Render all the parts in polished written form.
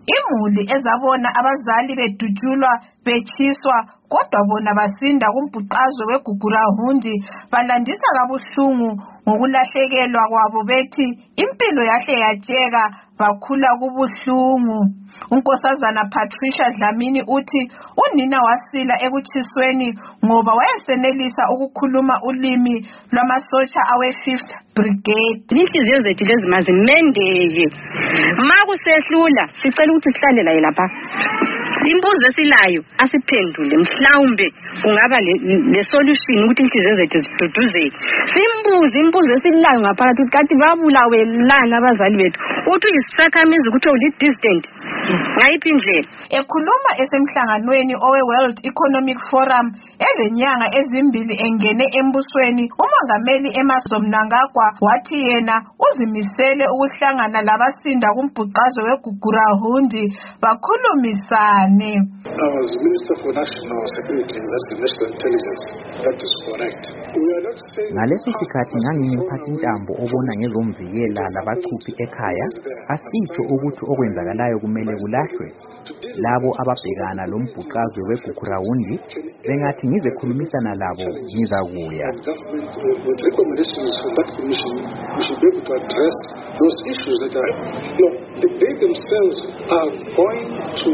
imuli ezabona abazali bedutshulwa bechiswa kodwa bona basinda kumbhuqazwe weGugurahundi balandisa kabuhlungu ngokulahlekelwa kwabo bethi impilo yahle yatsheka bakhula kubuhlungu. Unkosazana Patricia Dlamini uthi unina wasila ekuchisweni ngoba wayesenelisa ukukhuluma ulimi lwamasotsha awe-5th Brigade. Inhliziyo zethu lezi mazimendeke. Makusehlula sicela ukuthi sihlale la lapha. Imbuzo esilayo asiphendule mhlawumbe kungaba le solution ukuthi inhliziyo zethu ziduduzeke. Simbuze imbuzo esilayo ngaphakathi ukuthi kanti babulawe lana abazali bethu. Uthi isakhamizi ukuthi uli distant. Ngayiphi indlela? Ekhuluma esemhlanganweni owe-World Economic Forum ezenyanga ezimbili engene embusweni, umongameli Emmerson Mnangagwa wathi yena uzimisele ukuhlangana labasinda kumbhuqazwe weGugurahundi bakhulumisane. I was Minister for National Security, that's the National Intelligence. That is correct. We are not saying ngaleso sikhathi ngangimphathi intambo obona ngezomvikela labachuphi ekhaya, asitsho ukuthi okwenzakalayo kumele kulahlwe. Labo ababhekana lombhuqazwe weGugurahundi bengathi ngizekhulumisana labo ngizakuya. With recommendations from that commission, we should be able to address those issues that are, they themselves are going to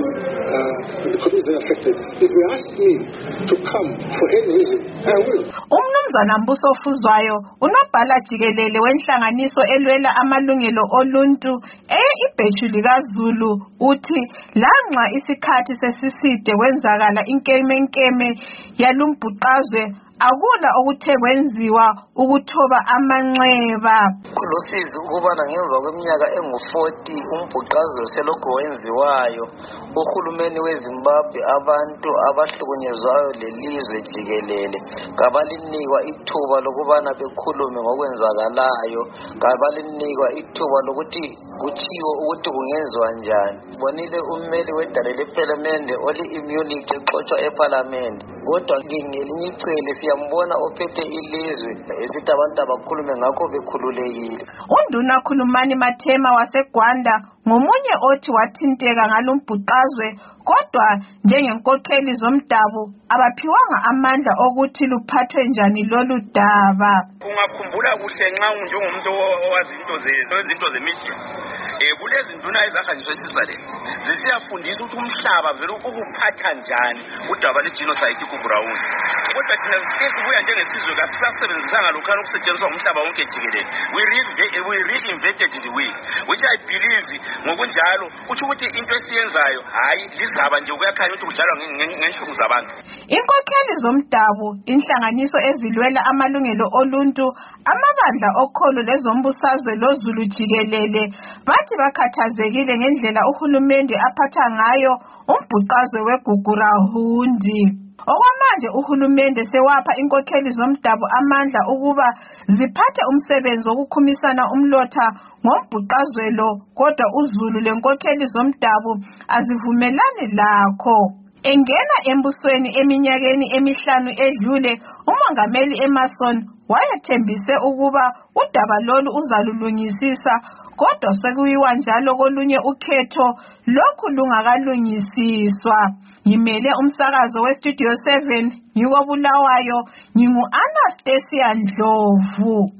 the communities affected. If you ask me to come for any reason, I will. Umnumzana Mbuso Fuzwayo unobhala jikelele wenhlanganiso elwela amalungelo oluntu ibhethu likaZulu uthi lanxa isikhathi sesiside kwenzakala inkemenkeme yalumbhuqazwe akula okuthe kwenziwa ukuthoba amanxeba. Kulusizi ukubana ngemva kweminyaka engu-40 umbhuqazwe selokhu wenziwayo. Uhulumeni weZimbabwe abantu abahlukunyezwayo lelizwe jikelele kabalinikwa ithuba lokubana bekhulume ngokwenzakalayo, kabalinikwa ithuba lokuthi kuthiwo ukuthi kungenziwa njani. Bonile ummeli wedale lePhalamende oli-immunity exoxwa ePhalamende, kodwa ngelinye icele siyambona ophethe ilizwe esithi abantu abakhulume ngakho bekhululekile. Unduna Khulumani Mathema waseGwanda ngomunye othi wathinteka ngalumbhuqazwe kodwa njengenkokheli zomdabu abaphiwanga amandla okuthi luphathwe njani lolu daba. Ungakhumbula kuhle nxa njengomuntu owazi izinto zemedia kulezi nduna ezahanjiswa eSwitzerland zisiyafundisa ukuthi umhlaba vele ukuphatha njani udaba lwegenocide kuGugurahundi. Kodwa thina sesibuya njengesizwe kasisebenzisanga lokho okusetshenziswa umhlaba wonke jikelele. We reinvented the wheel, which I believe ngokunjalo uthi ukuthi into esiyenzayo hayi lizaba nje kuyakhanya ukuthi kudlalwa ngenhlungu zabantu. Inkokheli zomdabu, inhlanganiso ezilwela amalungelo oluntu, amabandla okholo lezombusazwe loZulu jikelele bathi bakhathazekile ngendlela uhulumende aphatha ngayo umbhuqazwe weGugurahundi. Okwamanje uhulumende sewapha inkokheli zomdabu amandla ukuba ziphathe umsebenzi wokukhumisana umlotha ngombhuqazwe lo, kodwa uZulu lenkokheli zomdabu azivumelani lakho. Engena embusweni eminyakeni emihlanu edlule, umongameli Emmerson wayethembise ukuba udaba lolu uzalulungisisa, kodwa sekuyiwa njalo kolunye ukhetho lokhu lungakalungisiswa. Ngimele umsakazo weStudio 7 ngikobulawayo, ngingu Anastasia Ndlovu.